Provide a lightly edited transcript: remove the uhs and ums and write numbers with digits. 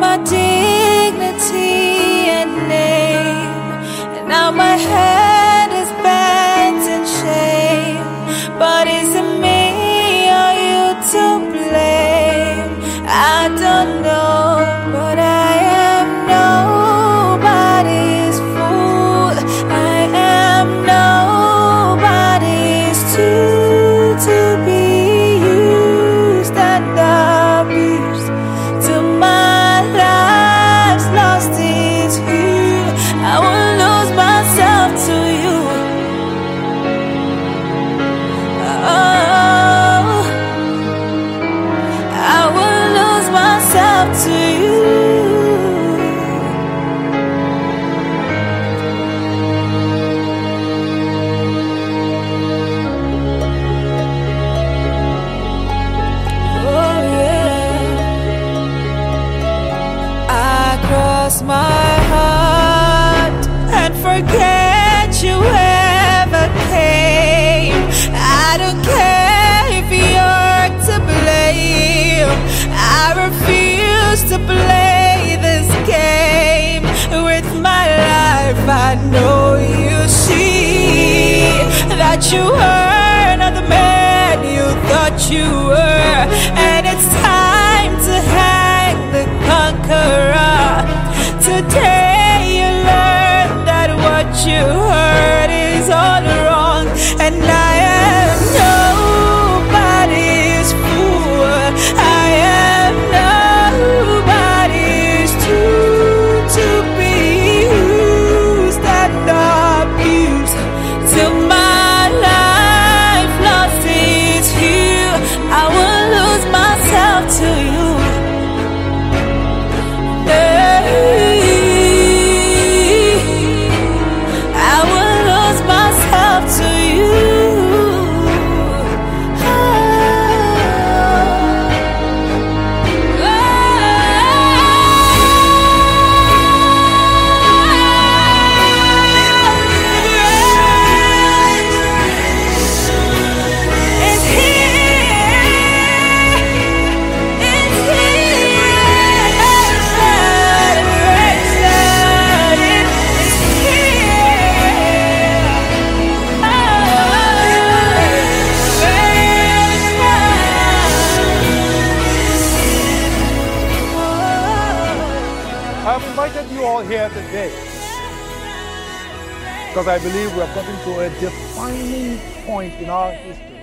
my dignity and name, and now my head is bent in shame. But is it me or you to blame? I don't know, but I am nobody's fool. I am nobody's tool to be used and abused till my life's lost its hue. I will lose myself to you. Oh, I will lose myself to you. My heart and forget you ever came. I don't care if you're to blame. I refuse to play this game with my life. I know you see that you are not the man you thought you were, and it's time to hang the conqueror. Today you learned that what you heard is all wrong, and I am nobody's fool. I am nobody's tool to be used and abused till my life lost its hue. I will lose myself to you. I've invited you all here today because I believe we have gotten to a defining point in our history.